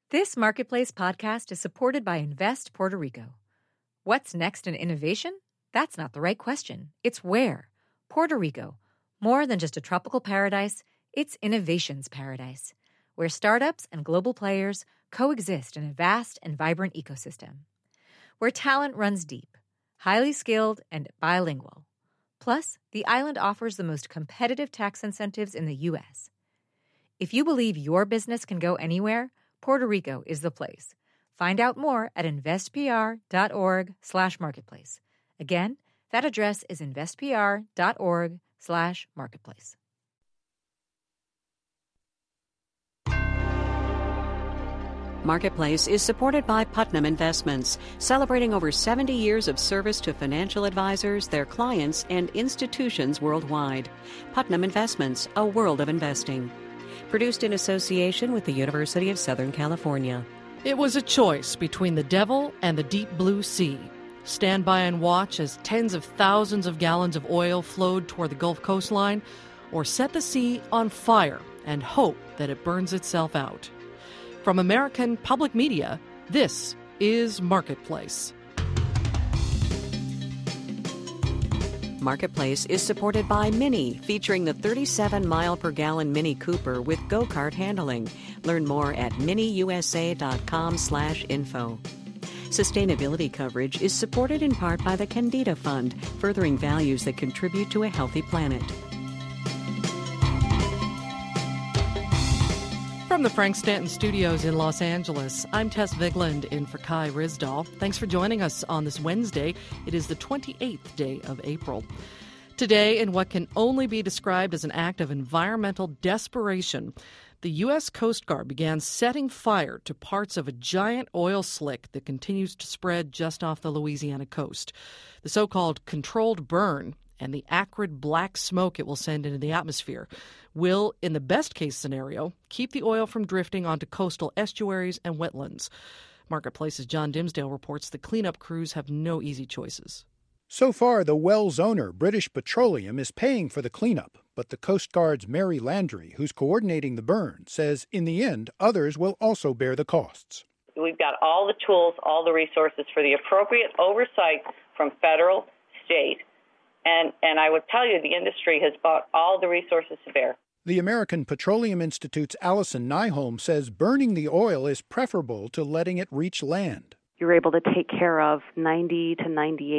This Marketplace podcast is supported by Invest Puerto Rico. What's next in innovation? That's not the right question. It's where. Puerto Rico. More than just a tropical paradise, it's innovation's paradise, where startups and global players coexist in a vast and vibrant ecosystem. Where talent runs deep, highly skilled, and bilingual. Plus, the island offers the most competitive tax incentives in the U.S. If you believe your business can go anywhere, Puerto Rico is the place. Find out more at investpr.org/marketplace. Again, that address is investpr.org/marketplace. Marketplace is supported by Putnam Investments, celebrating over 70 years of service to financial advisors, their clients, and institutions worldwide. Putnam Investments, a world of investing. Produced in association with the University of Southern California. It was a choice between the devil and the deep blue sea. Stand by and watch as tens of thousands of gallons of oil flowed toward the Gulf coastline, or set the sea on fire and hope that it burns itself out. From American Public Media, this is Marketplace. Marketplace is supported by Mini, featuring the 37-mile-per-gallon Mini Cooper with go-kart handling. Learn more at miniusa.com/info. Sustainability coverage is supported in part by the Candida Fund, furthering values that contribute to a healthy planet. From the Frank Stanton Studios in Los Angeles, I'm Tess Vigland in for Kai Risdahl. Thanks for joining us on this Wednesday. It is the 28th day of April. Today, in what can only be described as an act of environmental desperation, the U.S. Coast Guard began setting fire to parts of a giant oil slick that continues to spread just off the Louisiana coast. The so-called controlled burn and the acrid black smoke it will send into the atmosphere will, in the best-case scenario, keep the oil from drifting onto coastal estuaries and wetlands. Marketplace's John Dimsdale reports the cleanup crews have no easy choices. So far, the well's owner, British Petroleum, is paying for the cleanup, but the Coast Guard's Mary Landry, who's coordinating the burn, says in the end, others will also bear the costs. We've got all the tools, all the resources for the appropriate oversight from federal, state, and I would tell you the industry has brought all the resources to bear. The American Petroleum Institute's Allison Nyholm says burning the oil is preferable to letting it reach land. You're able to take care of 90 to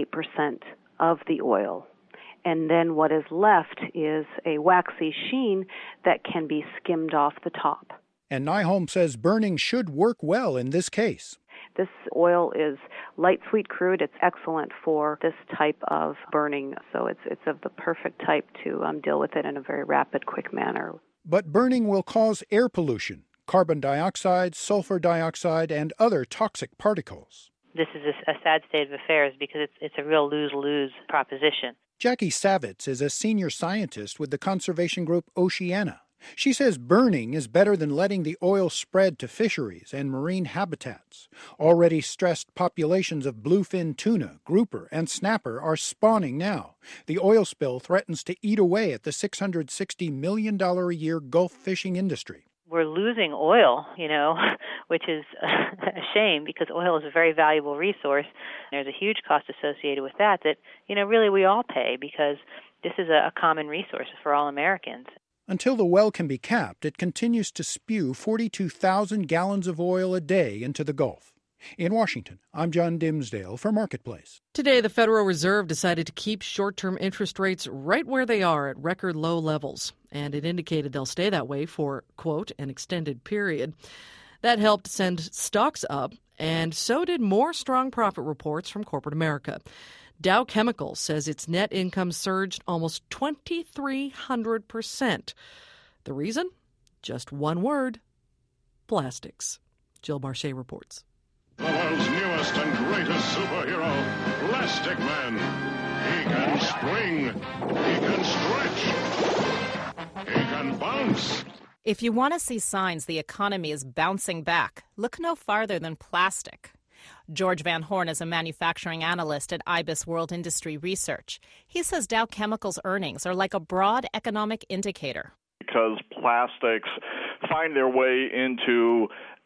98% of the oil. And then what is left is a waxy sheen that can be skimmed off the top. And Nyholm says burning should work well in this case. This oil is light sweet crude. It's excellent for this type of burning, so it's of the perfect type to deal with it in a very rapid, quick manner. But burning will cause air pollution, carbon dioxide, sulfur dioxide, and other toxic particles. This is a sad state of affairs because it's a real lose-lose proposition. Jackie Savitz is a senior scientist with the conservation group Oceana. She says burning is better than letting the oil spread to fisheries and marine habitats. Already stressed populations of bluefin tuna, grouper, and snapper are spawning now. The oil spill threatens to eat away at the $660 million a year Gulf fishing industry. We're losing oil, which is a shame because oil is a very valuable resource. There's a huge cost associated with that really we all pay because this is a common resource for all Americans. Until the well can be capped, it continues to spew 42,000 gallons of oil a day into the Gulf. In Washington, I'm John Dimsdale for Marketplace. Today, the Federal Reserve decided to keep short-term interest rates right where they are at record low levels, and it indicated they'll stay that way for, quote, an extended period. That helped send stocks up, and so did more strong profit reports from corporate America. Dow Chemical says its net income surged almost 2,300%. The reason? Just one word: plastics. Jill Marche reports. The world's newest and greatest superhero, Plastic Man. He can spring, he can stretch, he can bounce. If you want to see signs the economy is bouncing back, look no farther than plastic. George Van Horn is a manufacturing analyst at IBIS World Industry Research. He says Dow Chemical's earnings are like a broad economic indicator. Because plastics find their way into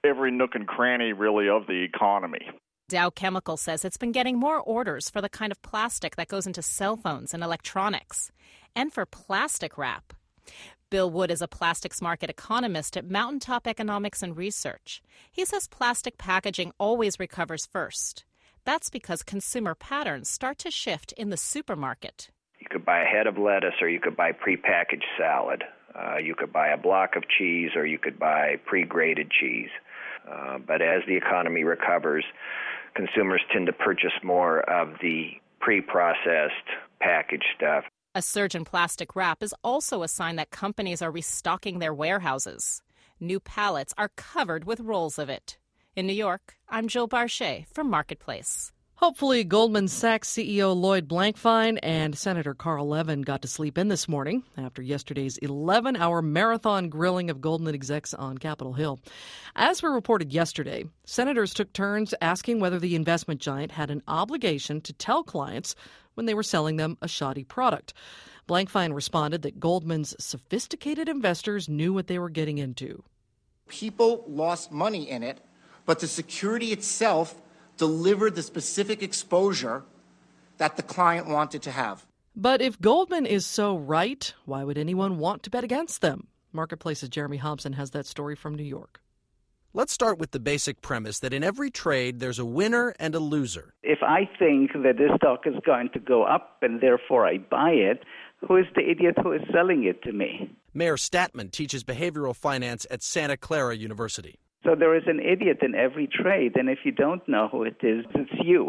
every nook and cranny, really, of the economy. Dow Chemical says it's been getting more orders for the kind of plastic that goes into cell phones and electronics, and for plastic wrap. Bill Wood is a plastics market economist at Mountaintop Economics and Research. He says plastic packaging always recovers first. That's because consumer patterns start to shift in the supermarket. You could buy a head of lettuce, or you could buy prepackaged salad. You could buy a block of cheese, or you could buy pre-grated cheese. But as the economy recovers, consumers tend to purchase more of the pre-processed packaged stuff. A surge in plastic wrap is also a sign that companies are restocking their warehouses. New pallets are covered with rolls of it. In New York, I'm Jill Barchet for Marketplace. Hopefully, Goldman Sachs CEO Lloyd Blankfein and Senator Carl Levin got to sleep in this morning after yesterday's 11-hour marathon grilling of Goldman execs on Capitol Hill. As we reported yesterday, senators took turns asking whether the investment giant had an obligation to tell clients when they were selling them a shoddy product. Blankfein responded that Goldman's sophisticated investors knew what they were getting into. People lost money in it, but the security itself delivered the specific exposure that the client wanted to have. But if Goldman is so right, why would anyone want to bet against them? Marketplace's Jeremy Hobson has that story from New York. Let's start with the basic premise that in every trade there's a winner and a loser. If I think that this stock is going to go up and therefore I buy it, who is the idiot who is selling it to me? Mayor Statman teaches behavioral finance at Santa Clara University. So there is an idiot in every trade, and if you don't know who it is, it's you.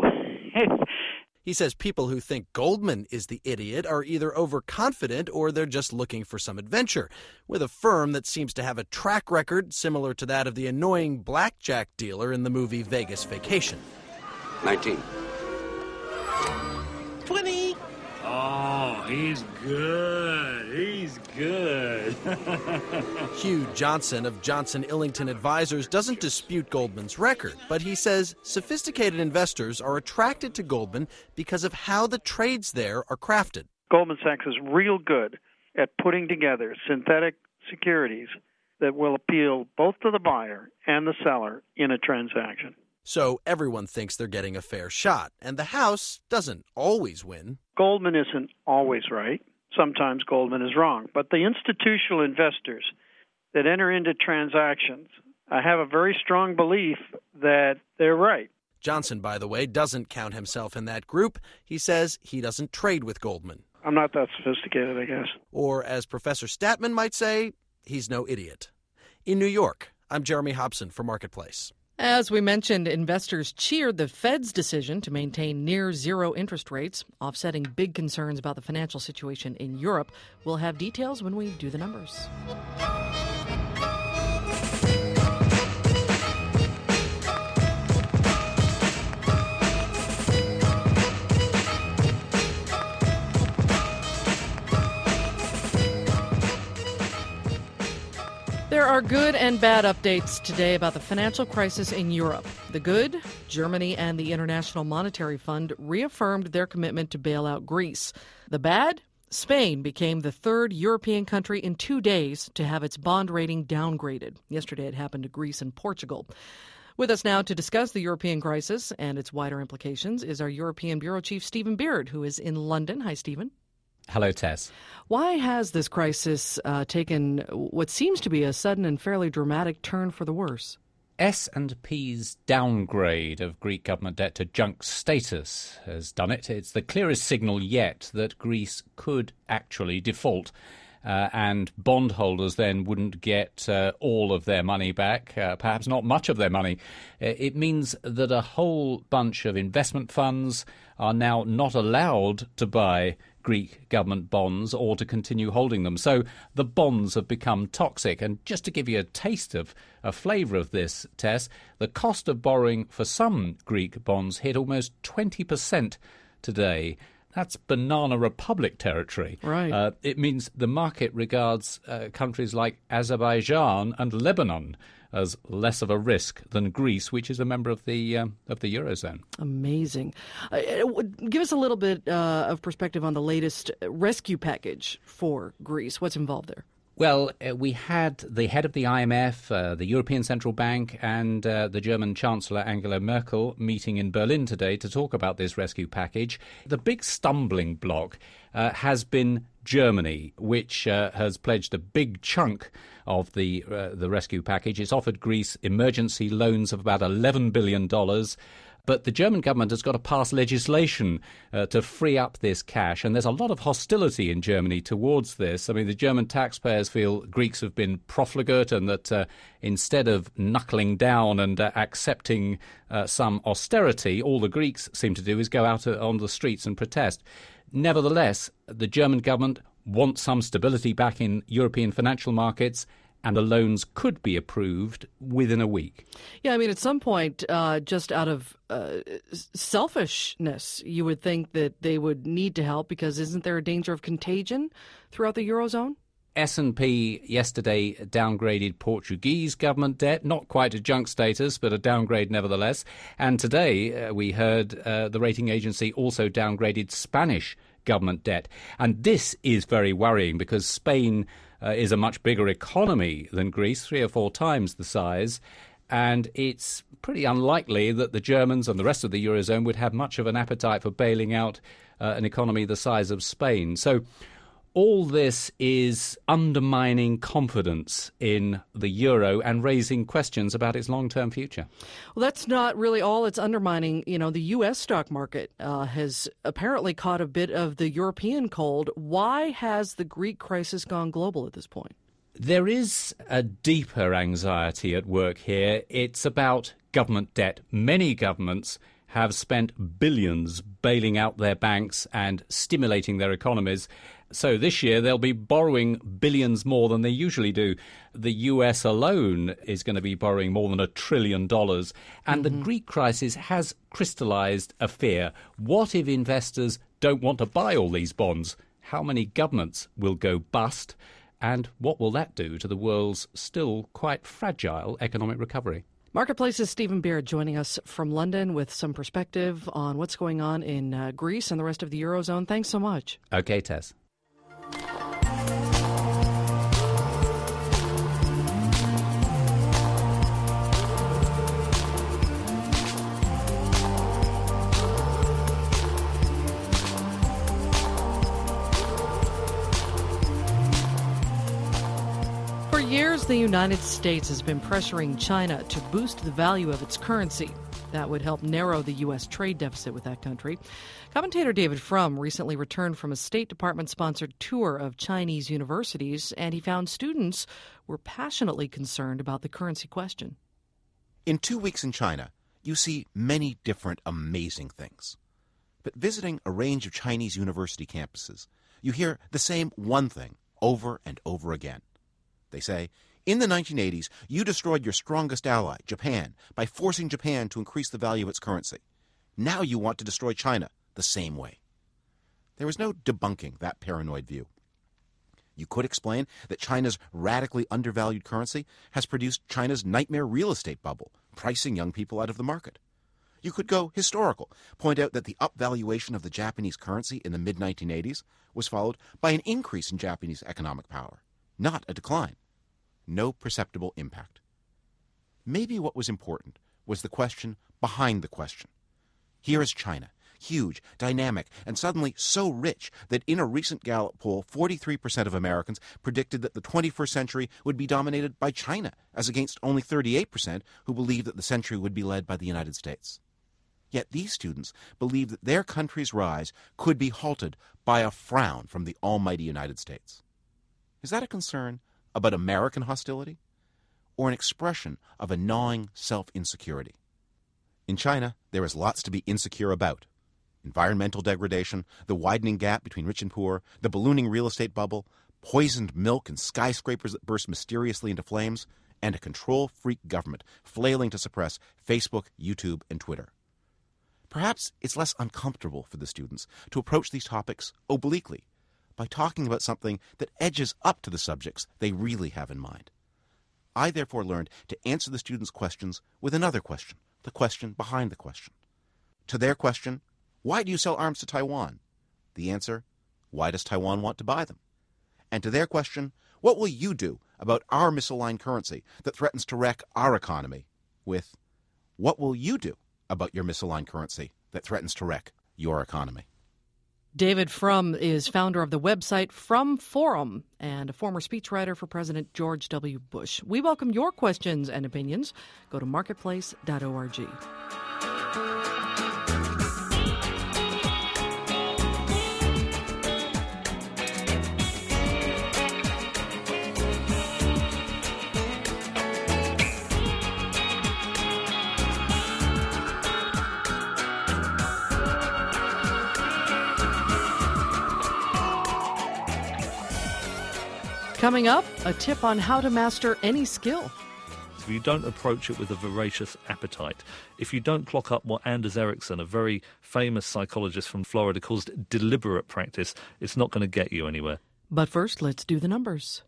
He says people who think Goldman is the idiot are either overconfident or they're just looking for some adventure, with a firm that seems to have a track record similar to that of the annoying blackjack dealer in the movie Vegas Vacation. 19. 20. Oh, he's good. He's good. Hugh Johnson of Johnson Illington Advisors doesn't dispute Goldman's record, but he says sophisticated investors are attracted to Goldman because of how the trades there are crafted. Goldman Sachs is real good at putting together synthetic securities that will appeal both to the buyer and the seller in a transaction. So everyone thinks they're getting a fair shot, and the house doesn't always win. Goldman isn't always right. Sometimes Goldman is wrong. But the institutional investors that enter into transactions, I have a very strong belief that they're right. Johnson, by the way, doesn't count himself in that group. He says he doesn't trade with Goldman. I'm not that sophisticated, I guess. Or, as Professor Statman might say, he's no idiot. In New York, I'm Jeremy Hobson for Marketplace. As we mentioned, investors cheered the Fed's decision to maintain near-zero interest rates, offsetting big concerns about the financial situation in Europe. We'll have details when we do the numbers. There are good and bad updates today about the financial crisis in Europe. The good, Germany and the International Monetary Fund reaffirmed their commitment to bail out Greece. The bad, Spain became the third European country in 2 days to have its bond rating downgraded. Yesterday it happened to Greece and Portugal. With us now to discuss the European crisis and its wider implications is our European Bureau Chief Stephen Beard, who is in London. Hi, Stephen. Hello, Tess. Why has this crisis taken what seems to be a sudden and fairly dramatic turn for the worse? S&P's downgrade of Greek government debt to junk status has done it. It's the clearest signal yet that Greece could actually default. And bondholders then wouldn't get all of their money back, perhaps not much of their money. It means that a whole bunch of investment funds are now not allowed to buy Greek government bonds or to continue holding them. So the bonds have become toxic. And just to give you a taste of a flavour of this, Tess, the cost of borrowing for some Greek bonds hit almost 20% today. That's Banana Republic territory. Right. It means the market regards countries like Azerbaijan and Lebanon as less of a risk than Greece, which is a member of the Eurozone. Amazing. Give us a little bit of perspective on the latest rescue package for Greece. What's involved there? Well, we had the head of the IMF, the European Central Bank, and the German Chancellor Angela Merkel meeting in Berlin today to talk about this rescue package. The big stumbling block has been Germany, which has pledged a big chunk of the rescue package. It's offered Greece emergency loans of about $11 billion. But the German government has got to pass legislation to free up this cash. And there's a lot of hostility in Germany towards this. I mean, the German taxpayers feel Greeks have been profligate and that instead of knuckling down and accepting some austerity, all the Greeks seem to do is go out on the streets and protest. Nevertheless, the German government wants some stability back in European financial markets, and the loans could be approved within a week. Yeah, I mean, at some point, just out of selfishness, you would think that they would need to help, because isn't there a danger of contagion throughout the Eurozone? S&P yesterday downgraded Portuguese government debt, not quite to junk status, but a downgrade nevertheless. And today we heard the rating agency also downgraded Spanish government debt. And this is very worrying, because Spain is a much bigger economy than Greece, 3 or 4 times the size, and it's pretty unlikely that the Germans and the rest of the Eurozone would have much of an appetite for bailing out an economy the size of Spain. So all this is undermining confidence in the euro and raising questions about its long-term future. Well, that's not really all it's undermining. You know, the U.S. stock market has apparently caught a bit of the European cold. Why has the Greek crisis gone global at this point? There is a deeper anxiety at work here. It's about government debt. Many governments have spent billions bailing out their banks and stimulating their economies. So this year they'll be borrowing billions more than they usually do. The US alone is going to be borrowing more than $1 trillion. And the Greek crisis has crystallized a fear. What if investors don't want to buy all these bonds? How many governments will go bust? And what will that do to the world's still quite fragile economic recovery? Marketplace's Stephen Beard joining us from London with some perspective on what's going on in Greece and the rest of the Eurozone. Thanks so much. Okay, Tess. For years, the United States has been pressuring China to boost the value of its currency. That would help narrow the U.S. trade deficit with that country. Commentator David Frum recently returned from a State Department-sponsored tour of Chinese universities, and he found students were passionately concerned about the currency question. In 2 weeks in China, you see many different amazing things. But visiting a range of Chinese university campuses, you hear the same one thing over and over again. They say, in the 1980s, you destroyed your strongest ally, Japan, by forcing Japan to increase the value of its currency. Now you want to destroy China the same way. There is no debunking that paranoid view. You could explain that China's radically undervalued currency has produced China's nightmare real estate bubble, pricing young people out of the market. You could go historical, point out that the upvaluation of the Japanese currency in the mid-1980s was followed by an increase in Japanese economic power, not a decline. No perceptible impact. Maybe what was important was the question behind the question. Here is China, huge, dynamic, and suddenly so rich that in a recent Gallup poll, 43% of Americans predicted that the 21st century would be dominated by China, as against only 38% who believed that the century would be led by the United States. Yet these students believe that their country's rise could be halted by a frown from the almighty United States. Is that a concern about American hostility, or an expression of a gnawing self-insecurity? In China, there is lots to be insecure about. Environmental degradation, the widening gap between rich and poor, the ballooning real estate bubble, poisoned milk and skyscrapers that burst mysteriously into flames, and a control-freak government flailing to suppress Facebook, YouTube, and Twitter. Perhaps it's less uncomfortable for the students to approach these topics obliquely, by talking about something that edges up to the subjects they really have in mind. I therefore learned to answer the students' questions with another question, the question behind the question. To their question, why do you sell arms to Taiwan? The answer, why does Taiwan want to buy them? And to their question, What will you do about our misaligned currency that threatens to wreck our economy? With what will you do about your misaligned currency that threatens to wreck your economy? David Frum is founder of the website Frum Forum and a former speechwriter for President George W. Bush. We welcome your questions and opinions. Go to marketplace.org. Coming up, a tip on how to master any skill. If you don't approach it with a voracious appetite, if you don't clock up what Anders Ericsson, a very famous psychologist from Florida, calls deliberate practice, it's not going to get you anywhere. But first, let's do the numbers.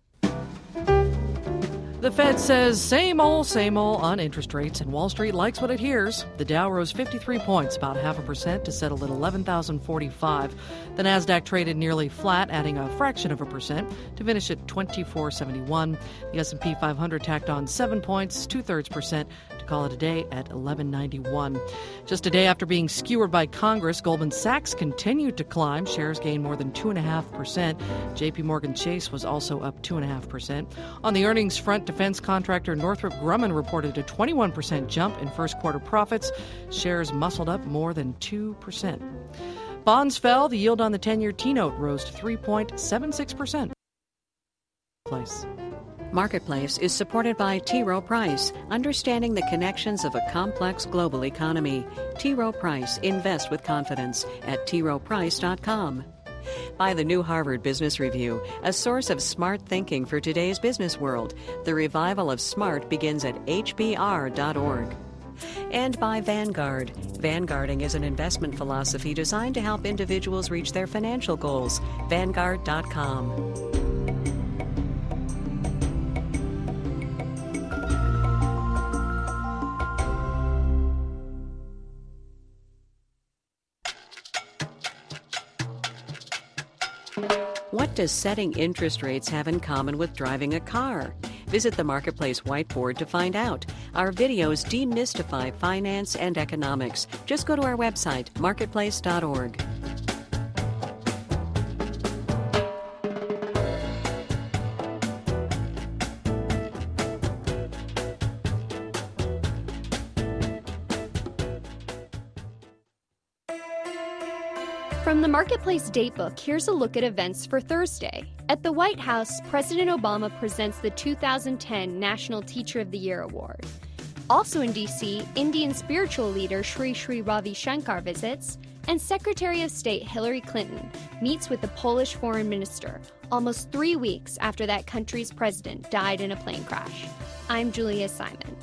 The Fed says same old on interest rates, and Wall Street likes what it hears. The Dow rose 53 points, about 0.5%, to settle at 11,045. The Nasdaq traded nearly flat, adding a fraction of a percent to finish at 2471. The S&P 500 tacked on 7 points, 2/3%, to call it a day at 1191. Just a day after being skewered by Congress, Goldman Sachs continued to climb. Shares gained more than 2.5%. J.P. Morgan Chase was also up 2.5%. On the earnings front, defense contractor Northrop Grumman reported a 21% jump in first quarter profits. Shares muscled up more than 2%. Bonds fell. The yield on the 10-year T-note rose to 3.76%. Marketplace is supported by T. Rowe Price, understanding the connections of a complex global economy. T. Rowe Price, invest with confidence at troweprice.com. By the New Harvard Business Review, a source of smart thinking for today's business world. The revival of smart begins at hbr.org. And by Vanguard. Vanguarding is an investment philosophy designed to help individuals reach their financial goals. Vanguard.com. What does setting interest rates have in common with driving a car? Visit the Marketplace whiteboard to find out. Our videos demystify finance and economics. Just go to our website, marketplace.org. From the Marketplace Datebook, here's a look at events for Thursday. At the White House, President Obama presents the 2010 National Teacher of the Year Award. Also in D.C., Indian spiritual leader Sri Sri Ravi Shankar visits, and Secretary of State Hillary Clinton meets with the Polish foreign minister almost 3 weeks after that country's president died in a plane crash. I'm Julia Simon.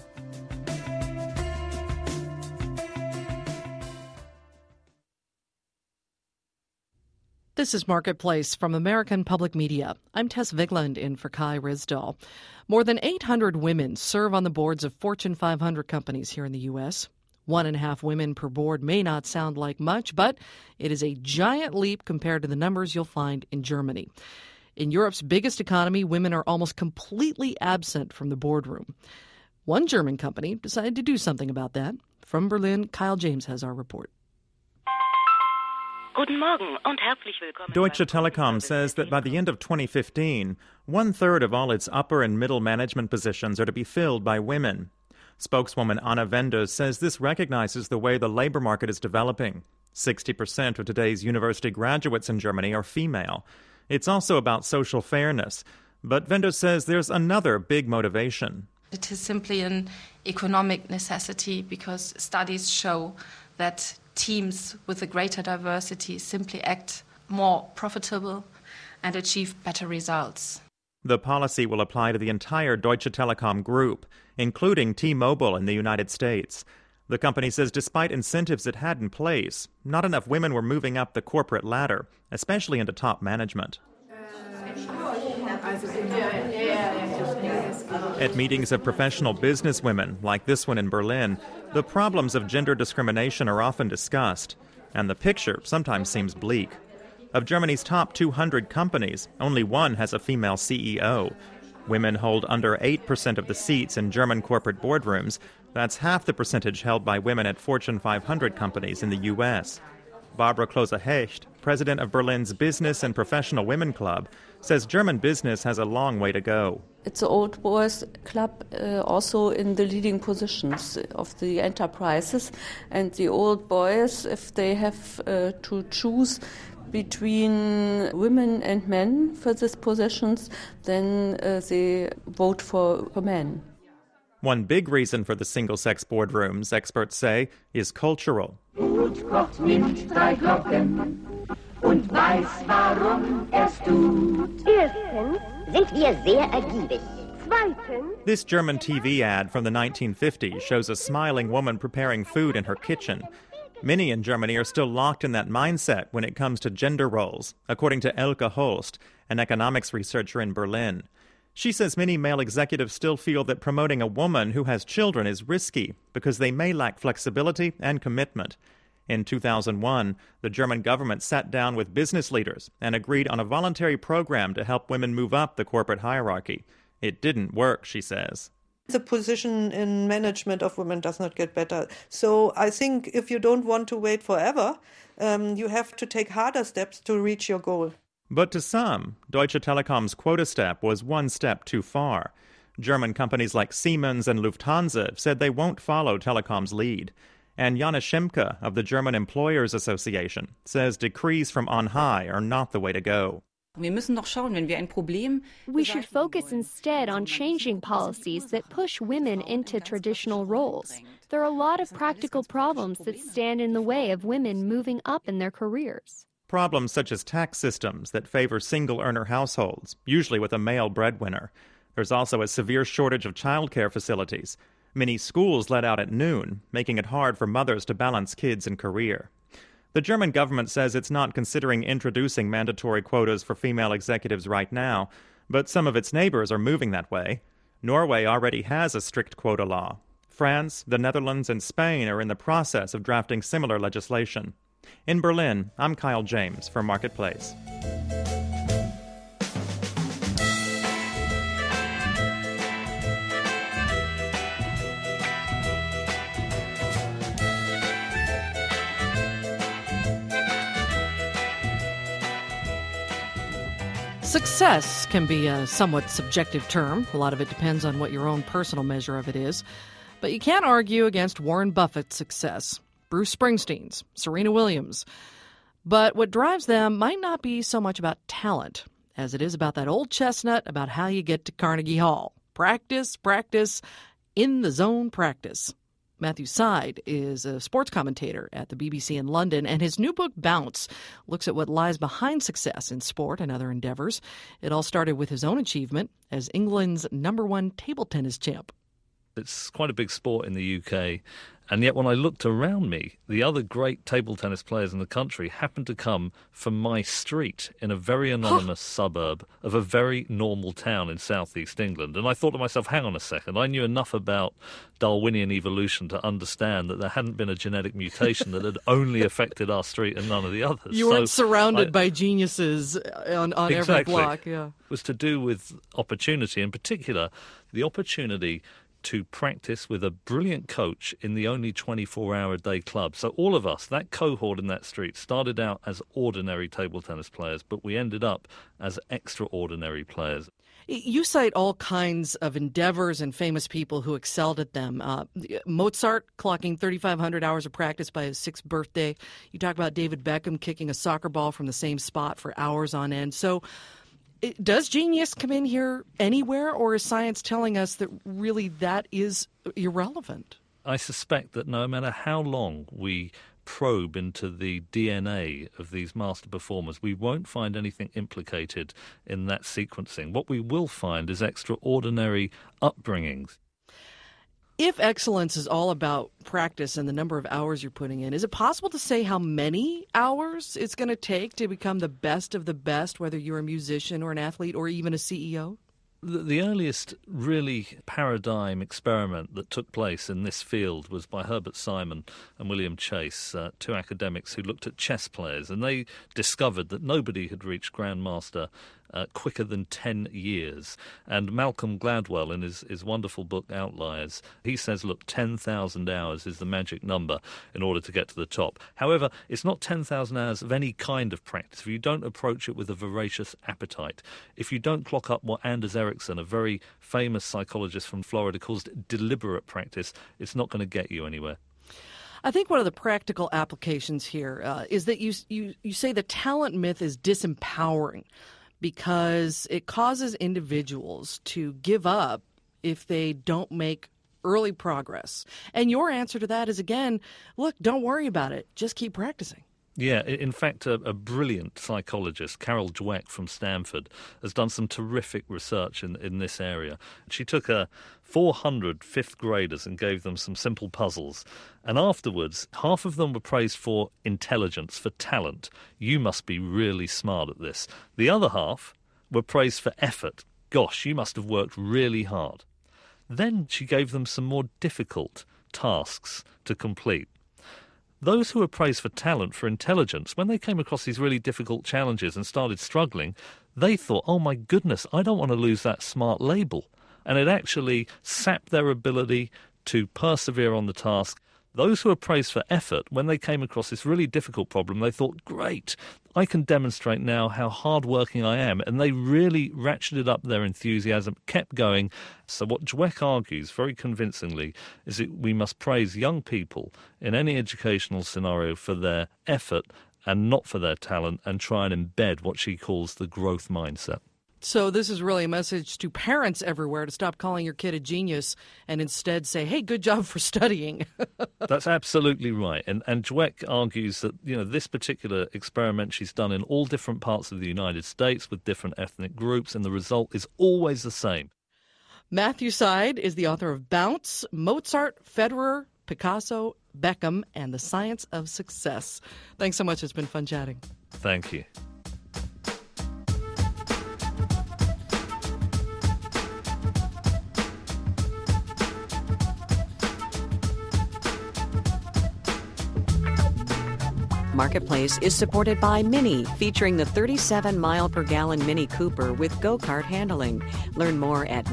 This is Marketplace from American Public Media. I'm Tess Vigland in for Kai Risdahl. More than 800 women serve on the boards of Fortune 500 companies here in the U.S. 1.5 women per board may not sound like much, but it is a giant leap compared to the numbers you'll find in Germany. In Europe's biggest economy, women are almost completely absent from the boardroom. One German company decided to do something about that. From Berlin, Kyle James has our report. Guten Morgen und herzlich willkommen. Deutsche Telekom says that by the end of 2015, 1/3 of all its upper and middle management positions are to be filled by women. Spokeswoman Anna Wenders says this recognizes the way the labor market is developing. 60% of today's university graduates in Germany are female. It's also about social fairness. But Wenders says there's another big motivation. It is simply an economic necessity because studies show that teams with a greater diversity simply act more profitable and achieve better results. The policy will apply to the entire Deutsche Telekom group, including T-Mobile in the United States. The company says despite incentives it had in place, not enough women were moving up the corporate ladder, especially into top management. At meetings of professional businesswomen, like this one in Berlin, the problems of gender discrimination are often discussed, and the picture sometimes seems bleak. Of Germany's top 200 companies, only one has a female CEO. Women hold under 8% of the seats in German corporate boardrooms. That's half the percentage held by women at Fortune 500 companies in the U.S. Barbara Klose-Hecht, president of Berlin's Business and Professional Women Club, says German business has a long way to go. It's an old boys club also in the leading positions of the enterprises. And the old boys, if they have to choose between women and men for these positions, then they vote for men. One big reason for the single-sex boardrooms, experts say, is cultural. Gott nimmt 3 Glocken und weiß, warum er's tut. Erstens sind wir sehr ergiebig. Zweitens, This German TV ad from the 1950s shows a smiling woman preparing food in her kitchen. Many in Germany are still locked in that mindset when it comes to gender roles, according to Elke Holst, an economics researcher in Berlin. She says many male executives still feel that promoting a woman who has children is risky because they may lack flexibility and commitment. In 2001, the German government sat down with business leaders and agreed on a voluntary program to help women move up the corporate hierarchy. It didn't work, she says. The position in management of women does not get better. So I think if you don't want to wait forever, you have to take harder steps to reach your goal. But to some, Deutsche Telekom's quota step was one step too far. German companies like Siemens and Lufthansa said they won't follow Telekom's lead. And Jana Schemke of the German Employers Association says decrees from on high are not the way to go. We should focus instead on changing policies that push women into traditional roles. There are a lot of practical problems that stand in the way of women moving up in their careers. Problems such as tax systems that favor single-earner households, usually with a male breadwinner. There's also a severe shortage of childcare facilities. Many schools let out at noon, making it hard for mothers to balance kids and career. The German government says it's not considering introducing mandatory quotas for female executives right now, but some of its neighbors are moving that way. Norway already has a strict quota law. France, the Netherlands, and Spain are in the process of drafting similar legislation. In Berlin, I'm Kyle James for Marketplace. Success can be a somewhat subjective term. A lot of it depends on what your own personal measure of it is. But you can't argue against Warren Buffett's success, Bruce Springsteen's, Serena Williams. But what drives them might not be so much about talent as it is about that old chestnut about how you get to Carnegie Hall. Practice, practice, in the zone practice. Matthew Syed is a sports commentator at the BBC in London, and his new book, Bounce, looks at what lies behind success in sport and other endeavors. It all started with his own achievement as England's #1 table tennis champ. It's quite a big sport in the UK, and yet when I looked around me, the other great table tennis players in the country happened to come from my street in a very anonymous suburb of a very normal town in southeast England. And I thought to myself, hang on a second, I knew enough about Darwinian evolution to understand that there hadn't been a genetic mutation that had only affected our street and none of the others. You weren't surrounded by geniuses on every block. Yeah. It was to do with opportunity, in particular, the opportunity to practice with a brilliant coach in the only 24-hour-a-day club. So all of us, that cohort in that street, started out as ordinary table tennis players, but we ended up as extraordinary players. You cite all kinds of endeavors and famous people who excelled at them. Mozart clocking 3,500 hours of practice by his 6th birthday. You talk about David Beckham kicking a soccer ball from the same spot for hours on end. So does genius come in here anywhere, or is science telling us that really that is irrelevant? I suspect that no matter how long we probe into the DNA of these master performers, we won't find anything implicated in that sequencing. What we will find is extraordinary upbringings. If excellence is all about practice and the number of hours you're putting in, is it possible to say how many hours it's going to take to become the best of the best, whether you're a musician or an athlete or even a CEO? The earliest really paradigm experiment that took place in this field was by Herbert Simon and William Chase, two academics who looked at chess players, and they discovered that nobody had reached Grandmaster quicker than 10 years. And Malcolm Gladwell, in his wonderful book Outliers, he says, look, 10,000 hours is the magic number in order to get to the top. However, it's not 10,000 hours of any kind of practice if you don't approach it with a voracious appetite. If you don't clock up what Anders Ericsson, a very famous psychologist from Florida, calls deliberate practice, it's not going to get you anywhere. I think one of the practical applications here is that you say the talent myth is disempowering, because it causes individuals to give up if they don't make early progress. And your answer to that is, again, look, don't worry about it. Just keep practicing. Yeah, in fact, a brilliant psychologist, Carol Dweck from Stanford, has done some terrific research in this area. She took 400 fifth graders and gave them some simple puzzles. And afterwards, half of them were praised for intelligence, for talent. You must be really smart at this. The other half were praised for effort. Gosh, you must have worked really hard. Then she gave them some more difficult tasks to complete. Those who were praised for talent, for intelligence, when they came across these really difficult challenges and started struggling, they thought, oh my goodness, I don't want to lose that smart label. And it actually sapped their ability to persevere on the task. Those who were praised for effort, when they came across this really difficult problem, they thought, great, I can demonstrate now how hard-working I am. And they really ratcheted up their enthusiasm, kept going. So what Dweck argues very convincingly is that we must praise young people in any educational scenario for their effort and not for their talent, and try and embed what she calls the growth mindset. So this is really a message to parents everywhere to stop calling your kid a genius and instead say, hey, good job for studying. That's absolutely right. And Dweck argues that, this particular experiment she's done in all different parts of the United States with different ethnic groups, and the result is always the same. Matthew Syed is the author of Bounce, Mozart, Federer, Picasso, Beckham, and the Science of Success. Thanks so much. It's been fun chatting. Thank you. Marketplace is supported by Mini, featuring the 37-mile-per-gallon Mini Cooper with go-kart handling. Learn more at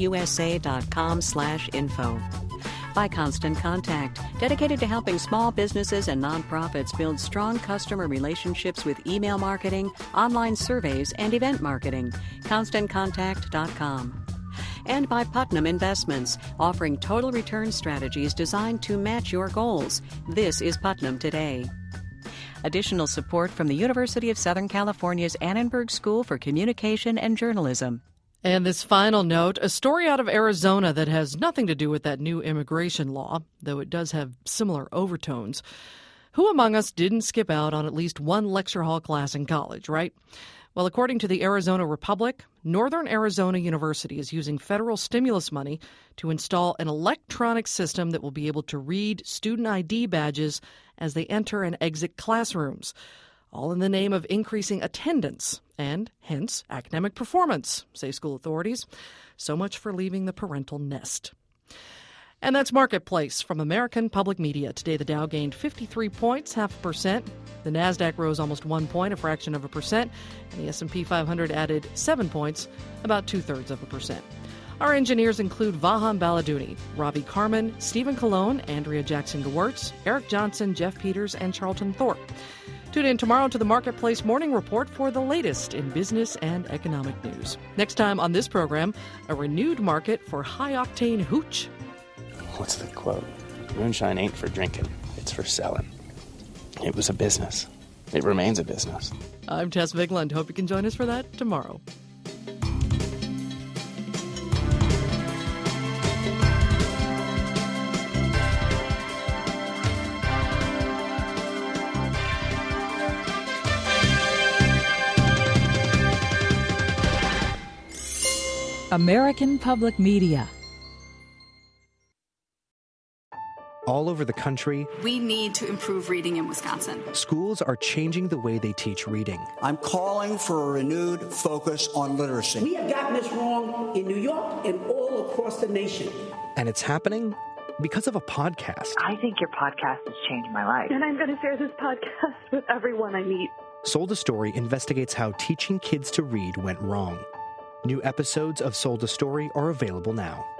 miniusa.com/info. By Constant Contact, dedicated to helping small businesses and nonprofits build strong customer relationships with email marketing, online surveys, and event marketing. ConstantContact.com. And by Putnam Investments, offering total return strategies designed to match your goals. This is Putnam Today. Additional support from the University of Southern California's Annenberg School for Communication and Journalism. And this final note, a story out of Arizona that has nothing to do with that new immigration law, though it does have similar overtones. Who among us didn't skip out on at least one lecture hall class in college, right? Well, according to the Arizona Republic, Northern Arizona University is using federal stimulus money to install an electronic system that will be able to read student ID badges as they enter and exit classrooms, all in the name of increasing attendance and, hence, academic performance, say school authorities. So much for leaving the parental nest. And that's Marketplace from American Public Media. Today, the Dow gained 53 points, 0.5%. The Nasdaq rose almost 1 point, a fraction of a percent. And the S&P 500 added 7 points, about 2/3%. Our engineers include Vahan Baladouni, Ravi Carmen, Stephen Colon, Andrea Jackson-Gewurtz, Eric Johnson, Jeff Peters, and Charlton Thorpe. Tune in tomorrow to the Marketplace Morning Report for the latest in business and economic news. Next time on this program, a renewed market for high-octane hooch. What's the quote? Moonshine ain't for drinking, it's for selling. It was a business. It remains a business. I'm Tess Vigland. Hope you can join us for that tomorrow. American Public Media. all over the country. We need to improve reading in Wisconsin. Schools are changing the way they teach reading. I'm calling for a renewed focus on literacy. We have gotten this wrong in New York and all across the nation. And it's happening because of a podcast. I think your podcast has changed my life. And I'm going to share this podcast with everyone I meet. Sold a Story investigates how teaching kids to read went wrong. New episodes of Sold a Story are available now.